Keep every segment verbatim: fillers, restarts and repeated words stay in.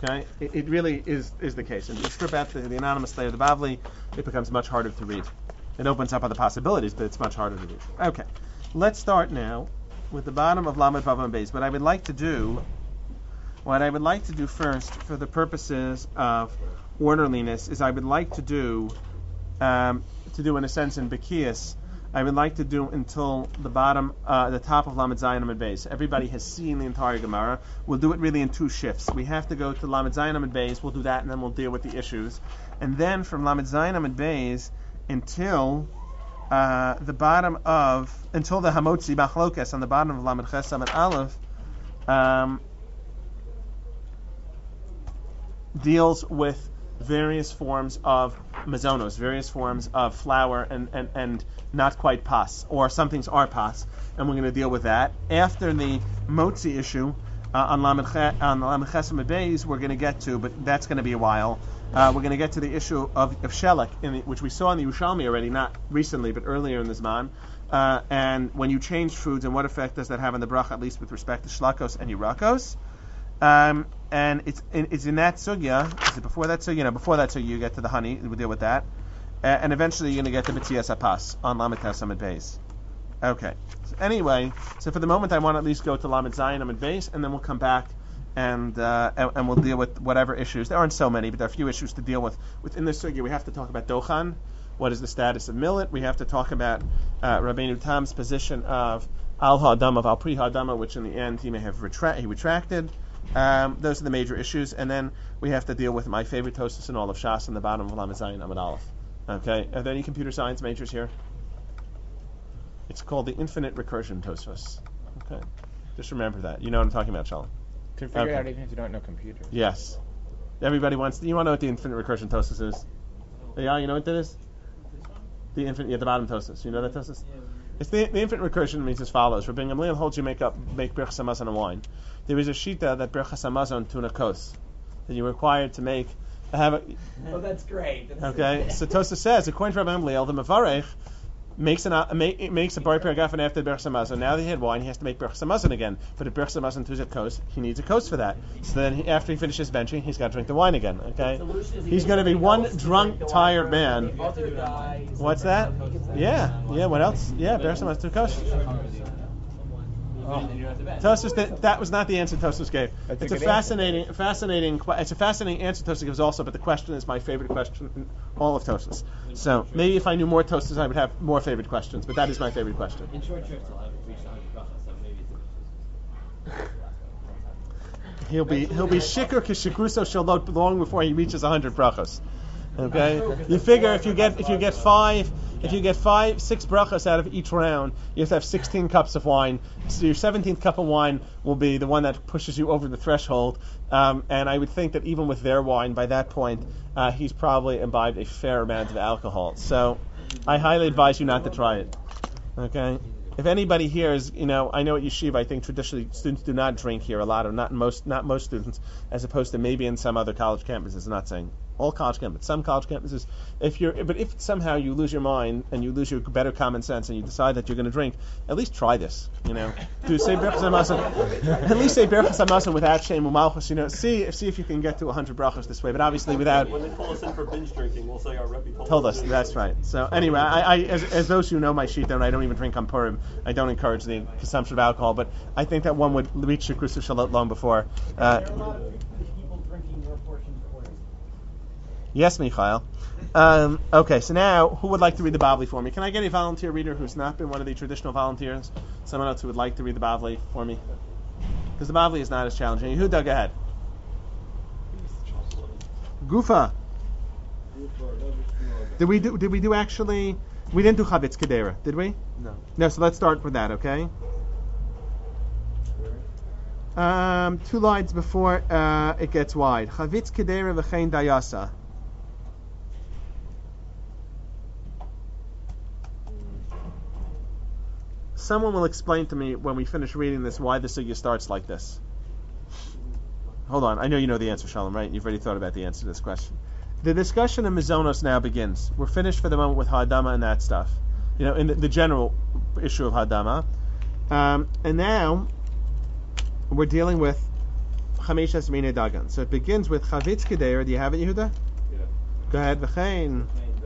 Okay, it, it really is is the case. And if you strip out the, the anonymous layer of the Bavli, it becomes much harder to read. It opens up other possibilities, but it's much harder to read. Okay, let's start now with the bottom of Lamed Vav and Beis. What I would like to do, what I would like to do first, for the purposes of orderliness, is I would like to do, um, to do in a sense in Bekias, I would like to do until the bottom, uh, the top of Lamed Zayin Amud Beis. Everybody has seen the entire Gemara. We'll do it really in two shifts. We have to go to Lamed Zayin Amud Beis. We'll do that, and then we'll deal with the issues. And then from Lamed Zayin Amud Beis until uh, the bottom of, until the Hamotzi Bachlokas on the bottom of Lamed Ches Amud Aleph, um, deals with various forms of mazonos, various forms of flour and, and, and not quite pas, or some things are pas, and we're going to deal with that. After the motzi issue uh, on Lamed Ches Amud Beis, we're going to get to, but that's going to be a while. Uh, we're going to get to the issue of, of shelek, in the, which we saw in the Yerushalmi already, not recently, but earlier in the Zman. Uh, and when you change foods, and what effect does that have on the bracha, at least with respect to shlakos and yirakos? Um, and it's in, it's in that sugya. Is it before that sugya? No, before that sugya, you get to the honey. We'll deal with that, uh, and eventually you're going to get to B'tzias Apas on Lamed Tes Amud Beis. Okay. So anyway, so for the moment, I want to at least go to Lamed Zayin Amud Beis, and then we'll come back and, uh, and and we'll deal with whatever issues. There aren't so many, but there are a few issues to deal with within this sugya. We have to talk about dochan. What is the status of millet? We have to talk about uh, Rabbeinu Tam's position of al ha'adam of al pri ha'adama, which in the end he may have retra- he retracted. Um, those are the major issues, and then we have to deal with my favorite tosas in all of Shas in the bottom of Lamed Zayin Amud Aleph. Okay, are there any computer science majors here? It's called the infinite recursion tosfos. Okay, just remember that. You know what I'm talking about, Shalom. To figure Okay. it out even if you don't know computers. Yes. Everybody wants. To, you want to know what the infinite recursion tosfos is? Yeah, you know what that is? The infinite, yeah, the bottom tosfos. You know that tosfos? It's the, the infinite recursion means as follows. Rabbi Gamliel holds you make up make birchas hamazon and wine. There is a shita that birchas hamazon tuna kos that you're required to make. Have a, oh, that's great. That's okay, so Tosa says according to Rabbi Gamliel, the mevarech makes an uh, make, makes a bar peragaf after birchas hamazon. Now that he had wine, he has to make birchas hamazon again. But if birchas hamazon tuzet kos, he needs a kos for that. So then he, after he finishes benching, he's got to drink the wine again. Okay, he's going to be one drunk, tired man. What's that? Yeah, yeah. What else? Yeah, birchas hamazon two kos. Oh. Tosfos, that, that was not the answer Tosfos gave. That's it's a a, good fascinating, answer. fascinating. It's a fascinating answer Tosfos gives also, but the question is my favorite question in all of Tosfos. So maybe if I knew more Tosfos, I would have more favorite questions. But that is my favorite question. In short trips, I'll have reached one hundred brachas, so maybe it's He'll be he'll be shikr kishikruso shalot long before he reaches a hundred brachos. Okay, you figure if you get if you get five if you get five six brachos out of each round, you have to have sixteen cups of wine. So your seventeenth cup of wine will be the one that pushes you over the threshold. Um, and I would think that even with their wine, by that point, uh, he's probably imbibed a fair amount of alcohol. So I highly advise you not to try it. Okay. If anybody here is, you know, I know at Yeshiva, I think traditionally students do not drink here a lot, or not most, not most students, as opposed to maybe in some other college campuses. I'm not saying all college campuses, some college campuses. If you're, but if somehow you lose your mind and you lose your better common sense and you decide that you're going to drink, at least try this. You know, do say berachas hamazon. At least say berachas hamazon without shame u'malchus. You know, see see if you can get to a hundred brachos this way. But obviously without. When they call us in for binge drinking, we'll say our Rebbe told, told us. That's right. So anyway, I, I as, as those who know my sheet, and I don't even drink on Purim. I don't encourage the consumption of alcohol, but I think that one would reach the Shikrusa Shalot long before. Uh, yes, Michael. Um, okay, so now, who would like to read the Bavli for me? Can I get a volunteer reader who's not been one of the traditional volunteers? Someone else who would like to read the Bavli for me? Because the Bavli is not as challenging. Who dug ahead? Gufa. Did we do? Did we do actually? We didn't do Chavitz Kedera, did we? No. No. So let's start with that. Okay. Um, two lines before uh, it gets wide. Chavitz Kedera v'chein dayasa. Someone will explain to me when we finish reading this why the sugya starts like this. Hold on, I know you know the answer, Shalom, right? You've already thought about the answer to this question. The discussion of Mizonos now begins. We're finished for the moment with Hadama and that stuff. You know, in the, the general issue of Hadama. Um, and now we're dealing with Chameshas Minei Dagan. So it begins with Chavitz Kedeira. Do you have it, Yehuda? Yeah. Go ahead. V'chein.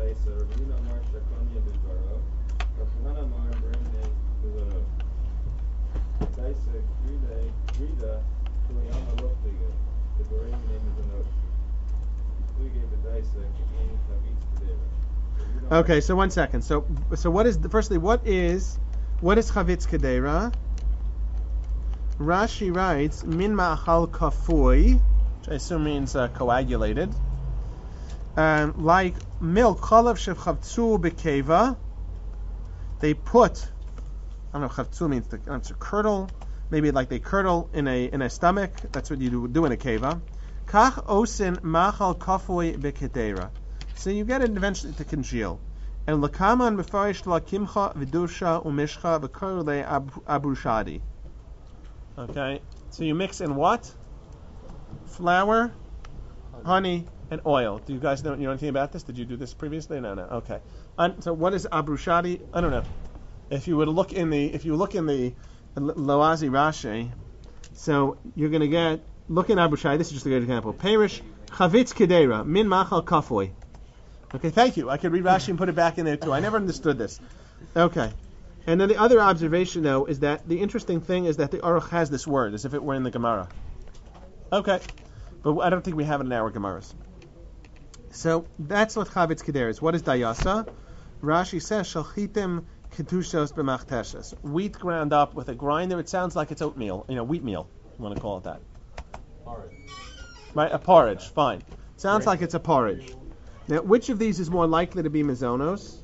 Okay, so one second. So, so what is firstly? What is what is Chavitz Kedeira? Rashi writes min ma'achal kafui, which I assume means uh, coagulated. Um, like milk, chalav shechavtzu bekeva. They put, I don't know, chavtzu means to, uh, to curdle. Maybe like they curdle in a in a stomach. That's what you do, do in a keva. Kach osin ma'achal kafui bekedeira. So you get it eventually to congeal. And lakaman mefarish la kimcha v'dusha umishcha v'karule abrushadi. Okay, so you mix in what? Flour, honey, and oil. Do you guys know, you know anything about this? Did you do this previously? No, no. Okay. Um, so what is abrushadi? I don't know. If you would look in the, if you look in the Loazi Rashi, so you're going to get, look in abrushadi. This is just a good example. Perish chavitz kedeira min machal kafoy. Okay, thank you. I could read Rashi and put it back in there too. I never understood this. Okay. And then the other observation, though, is that the interesting thing is that the Aruch has this word, as if it were in the Gemara. Okay. But I don't think we have it in our Gemaras. So that's what Chavitz Kedeira is. What is Dayasa? Rashi says, Shalchitim ketushos b'machteshes. Wheat ground up with a grinder. It sounds like it's oatmeal, you know, wheat meal. You want to call it that. Porridge. Right, a porridge, fine. Sounds like it's a porridge. Now, which of these is more likely to be mizonos?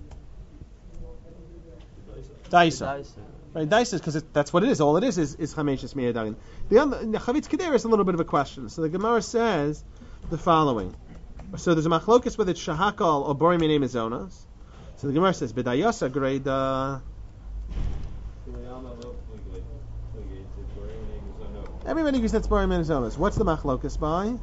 Daisa. Right, daisa is because that's what it is. All it is is, is chameshes miyadayin. The other Chavitz Kedeira is a little bit of a question. So the Gemara says the following. So there's a machlokus whether it's shahakal or bori minei mizonos. So the Gemara says b'dayasa greda. Everybody agrees that's bori minei mizonos. What's the machlokus by?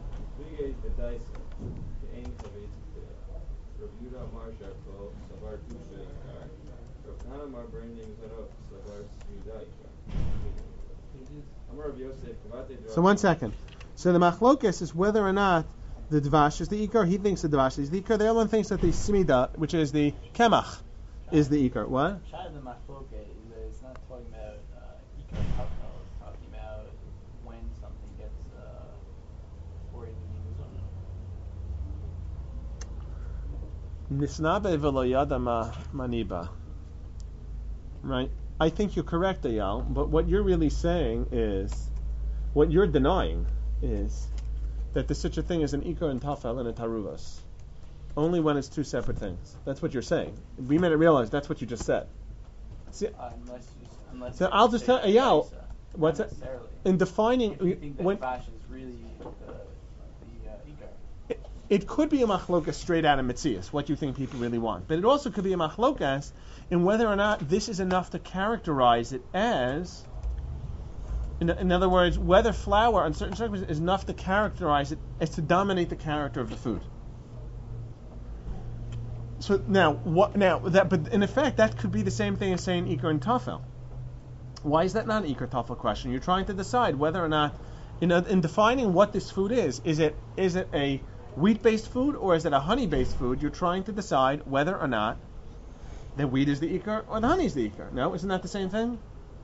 So one second. So the machlokas is whether or not the dvash is the ikar. He thinks the dvash is the ikar. The other one thinks that the smida, which is the kemach, is the ikar. What? Shad the machlokas is not talking about uh, ikar kafel. It's talking about when something gets uh, for Nisnabe v'lo yada ma maniba. Right. I think you're correct, Eyal. But what you're really saying is, what you're denying is that there's such a thing as an ikar and tafel and a taruvas. Only when it's two separate things. That's what you're saying. We made it realize that's what you just said. See, uh, unless you, unless so you I'll just tell Eyal. What's that? that? In defining, if you think that when dvash is really the, the uh, ikar. It, it could be a machlokas straight out of Metzias, what you think people really want. But it also could be a machlokas in whether or not this is enough to characterize it as, in, in other words, whether flour on certain circumstances is enough to characterize it as to dominate the character of the food. So now, what? Now that, but in effect, that could be the same thing as saying ikar and tafel. Why is that not an ikar tafel question? You're trying to decide whether or not, in, a, in defining what this food is, is it is it a wheat-based food or is it a honey-based food? You're trying to decide whether or not the wheat is the ikar or the honey is the ikar. No, isn't that the same thing?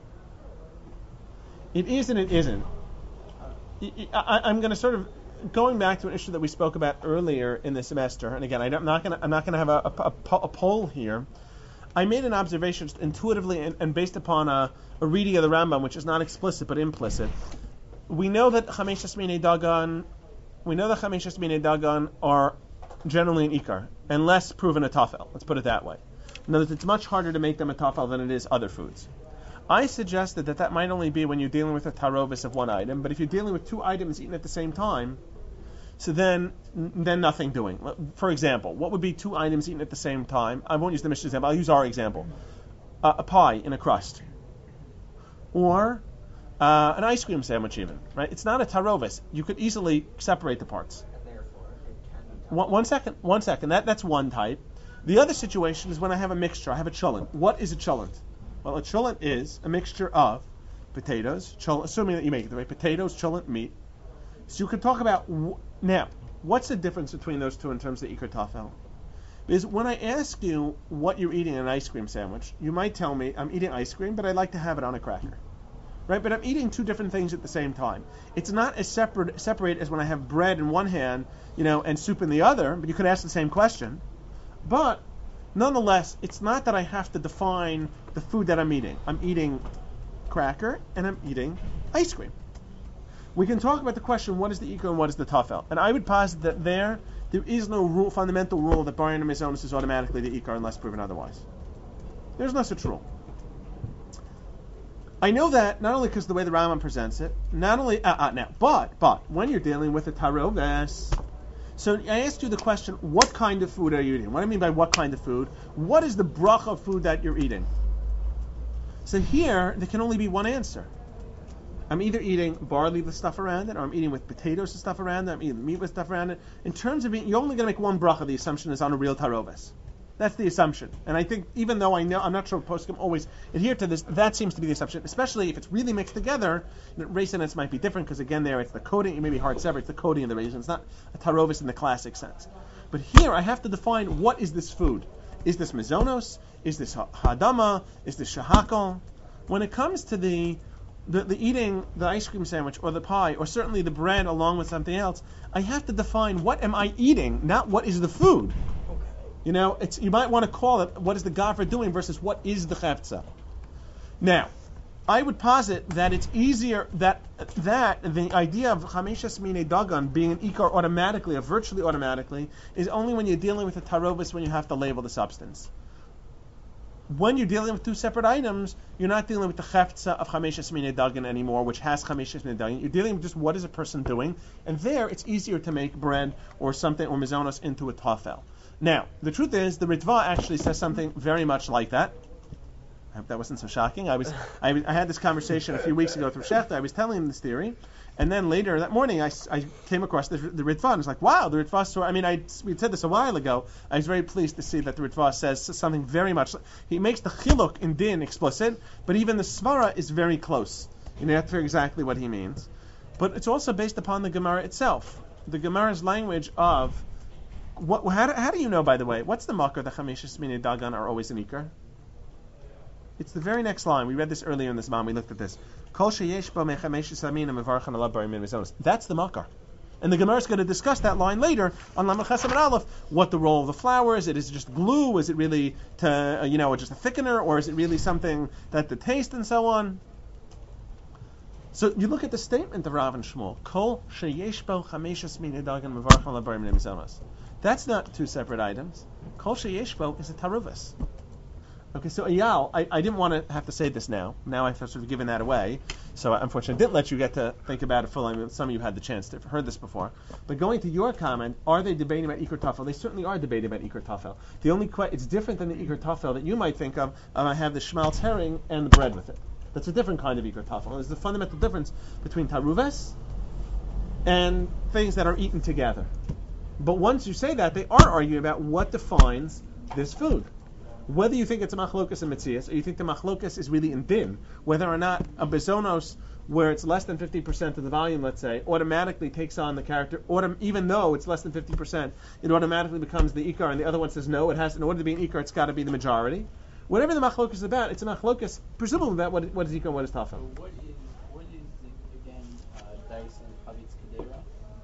It is and it isn't. I, I, I'm going to sort of going back to an issue that we spoke about earlier in the semester. And again, I'm not going to I'm not going to have a, a, a, a poll here. I made an observation just intuitively and, and based upon a, a reading of the Rambam, which is not explicit but implicit. We know that chameshas minei dagan, we know that chameshas minei dagan are generally an ikar, unless proven a tafel. Let's put it that way. In other words, it's much harder to make them a tafel than it is other foods. I suggested that that might only be when you're dealing with a tarovis of one item, but if you're dealing with two items eaten at the same time, so then then nothing doing. For example, what would be two items eaten at the same time? I won't use the Mishnah example. I'll use our example. Uh, a pie in a crust. Or uh, an ice cream sandwich even. Right? It's not a tarovis. You could easily separate the parts. One, one second. One second. That, that's one type. The other situation is when I have a mixture. I have a cholent. What is a cholent? Well, a cholent is a mixture of potatoes, cholent, assuming that you make it the way, potatoes, cholent, meat, So you could talk about w- now. What's the difference between those two in terms of Iker Tafel? Because when I ask you what you're eating in an ice cream sandwich, you might tell me I'm eating ice cream, but I'd like to have it on a cracker. Right? But I'm eating two different things at the same time. It's not as separate separate as when I have bread in one hand, you know, and soup in the other, but you could ask the same question. But nonetheless, it's not that I have to define the food that I'm eating. I'm eating cracker and I'm eating ice cream. We can talk about the question, what is the Iker and what is the Tafel? And I would posit that there, there is no rule, fundamental rule that Bayan Mizonos is automatically the Iker unless proven otherwise. There's no such rule. I know that not only because of the way the Rambam presents it, not only uh, uh, now, but but when you're dealing with a taroves, so I asked you the question: what kind of food are you eating? What do I mean by what kind of food? What is the bracha of food that you're eating? So here there can only be one answer. I'm either eating barley with stuff around it, or I'm eating with potatoes and stuff around it. I'm eating meat with stuff around it. In terms of eating, you're only going to make one bracha. The assumption is on a real taroves. That's the assumption. And I think, even though I know, I'm not sure poskim always adhere to this, that seems to be the assumption, especially if it's really mixed together. You know, raisins might be different, because again there, it's the coating, it may be hard separate, it's the coating of the raisin. It's not a tarovis in the classic sense. But here, I have to define, what is this food? Is this mizonos? Is this hadama? Is this shahakal? When it comes to the, the, the eating the ice cream sandwich, or the pie, or certainly the bread along with something else, I have to define, what am I eating, not what is the food. You know, it's, you might want to call it, what is the gaffer doing versus what is the chefza. Now, I would posit that it's easier, that that the idea of chameshas minei dagan being an ikar automatically, or virtually automatically, is only when you're dealing with a tarovis, when you have to label the substance. When you're dealing with two separate items, you're not dealing with the chefza of chameshas minei dagan anymore, which has chameshas minei dagan. You're dealing with just what is a person doing, and there it's easier to make bread or something, or mizonos, into a tafel. Now, the truth is, the Ritva actually says something very much like that. I hope that wasn't so shocking. I was, I, was, I had this conversation a few weeks ago with Shechter. I was telling him this theory, and then later that morning, I, I came across the, the Ritva, and I was like, wow, the Ritva. So, I mean, I we said this a while ago. I was very pleased to see that the Ritva says something very much. He makes the chiluk in din explicit, but even the svara is very close. You know, that's exactly what he means. But it's also based upon the Gemara itself. The Gemara's language of What, how, do, how do you know, by the way, what's the makar that chameshas minei dagan are always an ikar? It's the very next line. We read this earlier in this man. We looked at this. Kol sheyesh bo mechameshas aminim mevarchan alav b'rim mizonos. That's the makar. And the Gemara is going to discuss that line later on Lamed Chesam and Aleph. What the role of the flour is? It is just glue? Is it really to uh, you know just a thickener, or is it really something that the taste and so on? So you look at the statement of Rav and Shmuel. Kol sheyesh bo chameshas minei dagan mevarchan alav b'rim mizonos. That's not two separate items. Kol sheyesh bo is a taruvas. Okay, so Eyal, I, I didn't want to have to say this now. Now I've sort of given that away. So unfortunately, I didn't let you get to think about it fully. I mean, some of you had the chance to have heard this before. But going to your comment, are they debating about Iker Tafel? They certainly are debating about Iker Tafel. The only que- it's different than the Iker Tafel that you might think of. Um, I have the schmaltz herring and the bread with it. That's a different kind of Iker Tafel. There's the fundamental difference between taruves and things that are eaten together. But once you say that, they are arguing about what defines this food. Whether you think it's a machlokas and metzias, or you think the machlokas is really in din, whether or not a bezonos, where it's less than fifty percent of the volume, let's say, automatically takes on the character, autom- even though it's less than fifty percent, it automatically becomes the ikar, and the other one says no, it has, in order to be an ikar, it's got to be the majority. Whatever the machlokas is about, it's a machlokas, presumably about what, what is ikar and what is tafel. So what is, what is the, again, uh, dice and chavetz kedera?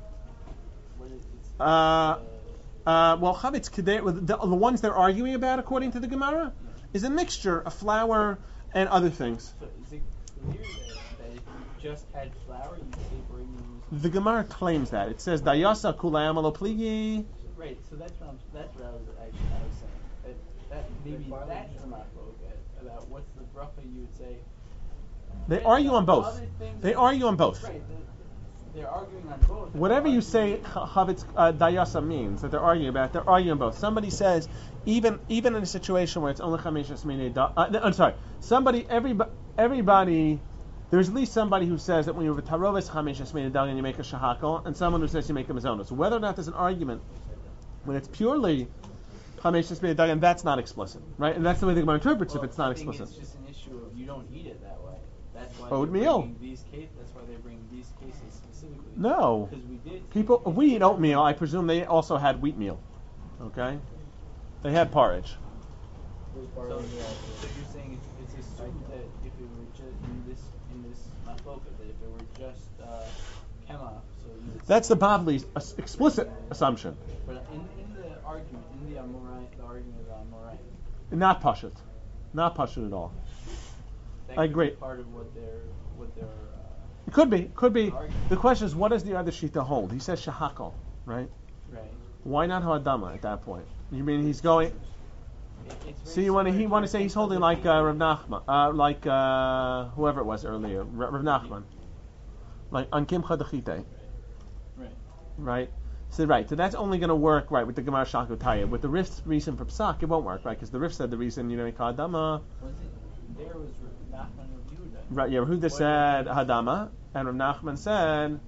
What is it? Uh, Uh, Uh, well, chavetz kedera, the, the ones they're arguing about, according to the Gemara, is a mixture of flour and other things. So is it clear that, that if you just add flour, you say bring The Gemara claims that. It says, Dayasa kulayam alo pligi. Right, so that's what I'm, that's what I was actually I was saying. That, that maybe that's the machloket about what's the bracha you would say. They argue on both. Other things- They argue on both. Right, the, they're arguing on both. Whatever you Arguing- say chavetz uh, dayasa means that they're arguing about, they're arguing on both. Somebody says, even even in a situation where it's only chameshas minei da, uh, I'm sorry, somebody, everybody, everybody, there's at least somebody who says that when you have a taroves chameshas minei da and you make a shahakal, and someone who says you make a mazonos. So whether or not there's an argument when it's purely chameshas minei da, and that's not explicit, right? And that's the way the Gemara interprets well, if it's not I think explicit. it's just an issue of you don't eat it that way. That's why Oatmeal. they're bringing these case, That's why they're bringing these cases specifically. No. Because we did. People, we eat oatmeal. I presume they also had wheat meal. Okay? They had porridge. So, so you're saying it's, it's assumed that if it were just in this in this machloket, that if it were just uh, kemach, so you would That's say, the Bavli's explicit assumption. But in, in the argument, in the Amorai, the argument of the Amorai, Not pashut. Not pashut at all. that I could agree. be part of what they're what they're. Uh, It could be. Could be. argument. The question is, what does the other shita hold? He says shahakal, right? Right. Why not ha'adama at that point? You mean he's going? It, it's very So you want to similar he want to to say he's holding other like uh, people. Rav Nachman, uh, like uh, whoever it was earlier, Rav Rav Nachman, like on Kimcha Dechite, Right. right? So right, so that's only going to work right with the Gemara Shakutaya. With the Rif's reason for Psak, it won't work, right? Because the Rif said the reason you know ha'adama, Was it there was Nachman reviewed that? right? Yeah, Yehuda said hadama, and Rav Nachman said,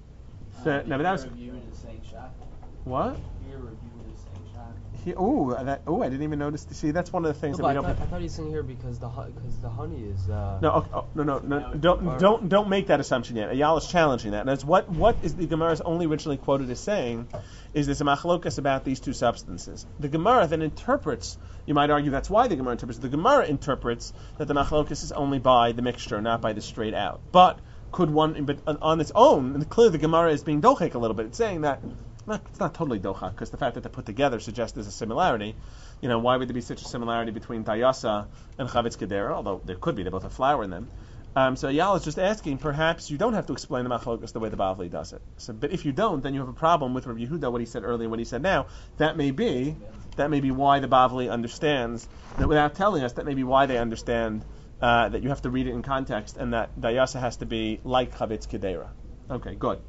said no, but that was reviewed as saying shach. what? Here reviewed as saying shach. He, oh, that, oh, I didn't even notice. See, that's one of the things No, that we but I, don't. thought, I thought he's saying here because the because the honey is. Uh, No, okay, oh, no, no, no, don't, don't, don't make that assumption yet. Ayala is challenging that. And that's what, what is the Gemara's only originally quoted as saying is there's a machlokas about these two substances. The Gemara then interprets. You might argue that's why the Gemara interprets. The Gemara interprets that the machlokas is only by the mixture, not by the straight out. But could one, but on, on its own, and clearly the Gemara is being dochek a little bit. It's saying that. Not, it's not totally docha, because the fact that they're put together suggests there's a similarity. You know, why would there be such a similarity between dayasa and chavetz kedera? Although there could be, they both have flour in them. Um, so Yal is just asking, perhaps you don't have to explain the machlokas the way the Bavli does it. So, but if you don't, then you have a problem with Rav Yehuda, what he said earlier, what he said now. That may be, that may be why the Bavli understands that without telling us. That may be why they understand uh, that you have to read it in context, and that dayasa has to be like chavetz kedera. Okay, good.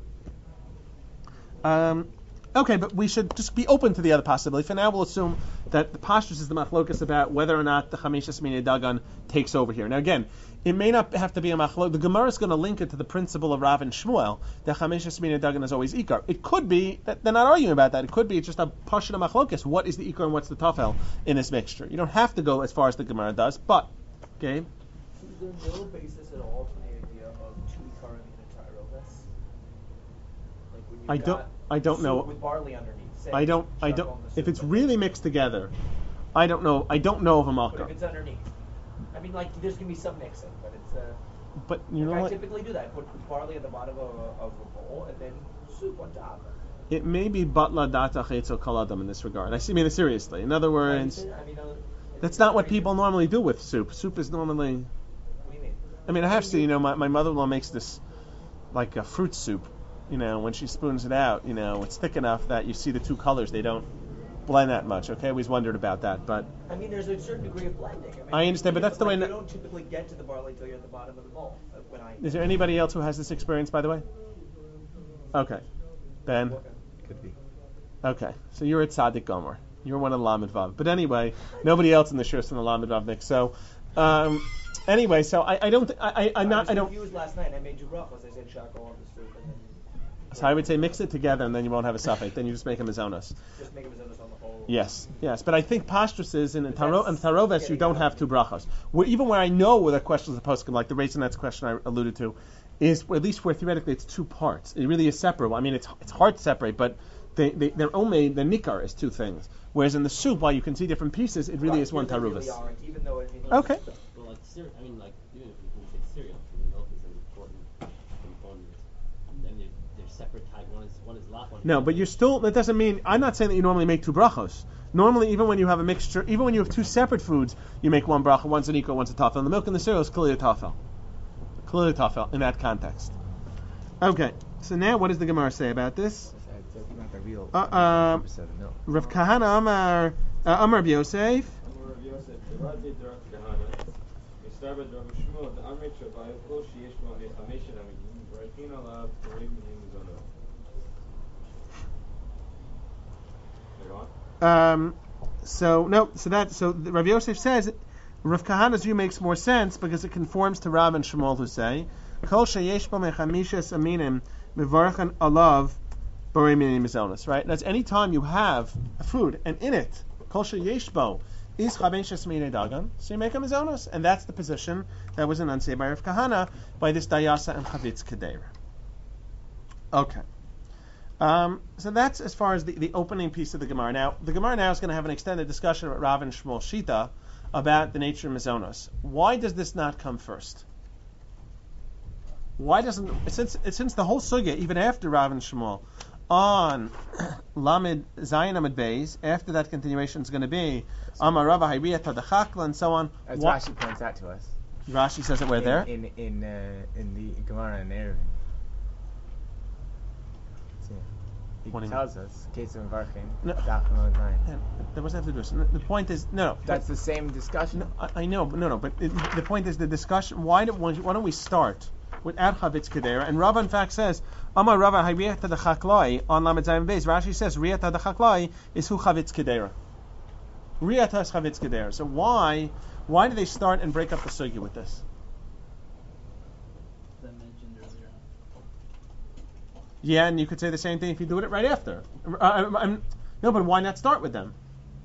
Um, Okay, but we should just be open to the other possibility. For now, we'll assume that the pashtus is the machlokas about whether or not the chamishas minei dagan takes over here. Now, again, it may not have to be a machlok. The Gemara is going to link it to the principle of Rav and Shmuel that chamishas minei dagan is always ikar. It could be that they're not arguing about that. It could be it's just a pashut of machlokas. What is the ikar and what's the tafel in this mixture? You don't have to go as far as the Gemara does, but okay. Is there no basis at all for the idea of two ikarim in a tyrovis? Like when you've I don't. got I don't soup know. with barley underneath. Say I don't. I chuck don't. on the If soup it's and really then- mixed together, I don't know. I don't know of a But if makar. it's underneath, I mean, like there's gonna be some mixing, but it's uh, But you know like I what? typically do that. I put barley at the bottom of a, of a bowl and then soup on top. It may be batla data chetzo kaladam in this regard. I see- I mean it seriously. In other words, I mean, uh, that's not what people normally do with soup. Soup is normally. What do you mean? I mean, I have to. You know, my, my mother-in-law makes this like a fruit soup. You know, when she spoons it out, you know, it's thick enough that you see the two colors. They don't blend that much. Okay, I always wondered about that, but I mean, there's a certain degree of blending. I, mean, I understand, but that's the way like, n- you don't typically get to the barley until you're at the bottom of the bowl. uh, When I is there anybody else who has this experience, by the way? Okay, Ben. Could be. Okay, so you're at Tzaddik Gomer. You're one of the Lamed Vav. But anyway, nobody else in the shir's from the Lamed Vav Nick. So, um, anyway, so I, I don't, th- I, I, I'm not, was I don't. confused last night. I made you brachos. I said shako on the soup, and then So I would say mix it together, and then you won't have a suffix. Then you just make a mazonos. just make a mizonos on the whole. Yes, yes. But I think pastures in taro and that's taroves you getting don't out. have two brachos. Where, even where I know where the questions are posted, like the Raisinet's question I alluded to, is at least where theoretically it's two parts. It really is separate. I mean, it's it's hard to separate, but they, they they're only the nikar is two things. Whereas in the soup, while you can see different pieces, it really Right, is one here they taruvis. really aren't, even though I mean, Okay. But like cereal, I mean, like even if you can say cereal, the milk is an important component, and then they're, they're separate type. One is one is lach, one is No, but you're still. That doesn't mean. I'm not saying that you normally make two brachos. Normally, even when you have a mixture, even when you have two separate foods, you make one bracha, one's an equal, one's a tafel. And the milk and the cereal is clearly a tafel. Clearly a tafel in that context. Okay, so now what does the Gemara say about this? Uh, um, Rav Kahana Amar uh, Amar Yosef. Um, so no, so that so Rav Yosef says Rav Kahana's view makes more sense because it conforms to Rav and Shmuel who say Kol sheyesh bo mechamishes aminim mevarachan alav borei minim mizonos. Right? That's any time you have a food and in it Kol sheyesh bo is Chaveshes Mine Dagan, so you make a Mazonos. And that's the position that was enunciated by Rav Kahana by this Dayasa and Chavitz Kedera. Okay. Um, so that's as far as the, the opening piece of the Gemara. Now, the Gemara now is going to have an extended discussion about Rav and Shmuel Shita about the nature of Mazonos. Why does this not come first? Why doesn't, since since the whole sugya, even after Rav and Shmuel, on Lamed Zayin Amid Beis, after that continuation is going to be Amar Rava Hayriyah Tadachakla and so on. As What- Rashi points out to us. Rashi says that we're in, there. In in uh, in the Gemara and Eruvin. So, he What do you tells us, case of Varkin, No. Dachman Zayin. Yeah, that wasn't have to do this. The point is, no, no. That's the same discussion. No, I, I know, but no, no. But it, the point is the discussion. Why don't why don't we start with Ad Chavitz Kedera? And Rava in fact says, Amar Rava Hayriyah Tadachaklai on Lamed Zayin Beis. Rashi says Riyat Tadachaklai is Hu Chavitz Kedera. Riyat has Chavitz Kedera. So why why do they start and break up the sugya with this? That mentioned earlier. Yeah, and you could say the same thing if you do it right after. Uh, I'm, I'm, no, but why not start with them?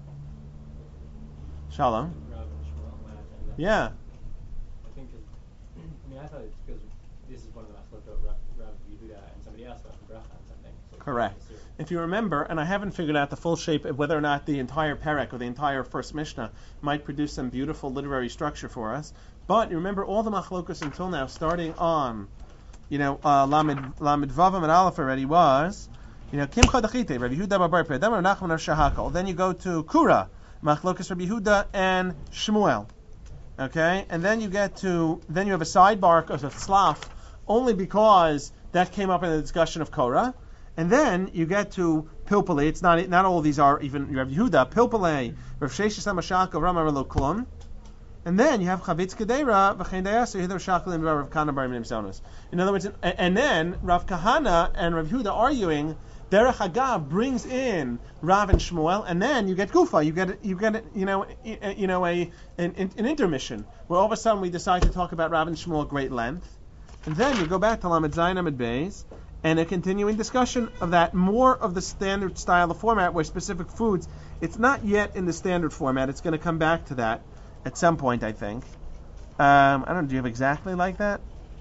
Shalom. Rav and Shmuel, when I said that. Yeah. I think 'cause- I mean, I thought it's because this is one of the Machlokot Rav Rav Yehuda and somebody else about the bracha and something. So it's Correct. kind of serious. If you remember, and I haven't figured out the full shape of whether or not the entire Perek or the entire first Mishnah might produce some beautiful literary structure for us, but you remember all the Machlokas until now, starting on, you know, uh, Lamed Lamed Vavam and Aleph already was, you know, Kim Chadachite, Rabbi Yehuda Bar Pedam, Rav Nachman of Shahakal. Then you go to Kura, Machlokas Rabbi Yehuda and Shmuel. Okay, and then you get to then you have a sidebar of Tzlaf, only because that came up in the discussion of Korah. And then you get to Pilpulei. It's not not all of these are even Rav Yehuda, Pilpulei, Rav Sheshes HaMashaka, Rama Relo Klum. And then you have Chavitz Kedera, V'chein Dayasa, Yehuda Shakal, and Rav Kahana Bar Minim Zonos. In other words, and, and then Rav Kahana and Rav Yehuda arguing, Derech Hagav brings in Rav and Shmuel, and then you get Gufa, you get you get you know you know a an, an intermission where all of a sudden we decide to talk about Rav and Shmuel at great length, and then you go back to Lamed Zayin Amid Beis and a continuing discussion of that, more of the standard style of format where specific foods, it's not yet in the standard format. It's going to come back to that at some point, I think. Um, I don't know. Do you have exactly like that?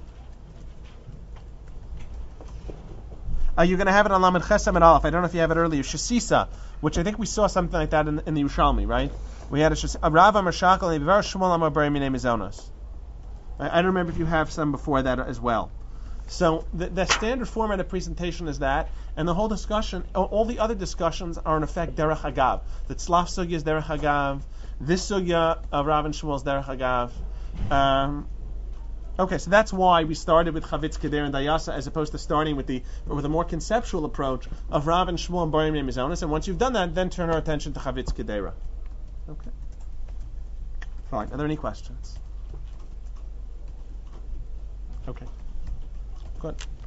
Uh, you're going to have it on Lamed Chesam and Aleph. I don't know if you have it earlier. Shasisa, which I think we saw something like that in, in the Yerushalmi, right? We had a Shasisa. Rav Amar Shakal and Yivar Shmuel Amar Bari Minei Mizonos. I I don't remember if you have some before that as well. So the, the standard format of presentation is that, and the whole discussion, all, all the other discussions are in effect derech hagav. The tzlaf sugya is derech hagav. This sugya of Rav and Shmuel is derech hagav. Um, okay, so that's why we started with Chavitz Kedera and Dayasa as opposed to starting with the with a more conceptual approach of Rav and Shmuel and Barim Mizonos. And once you've done that, then turn our attention to Chavitz Kedera. Okay. Fine. Are there any questions? Okay. Good.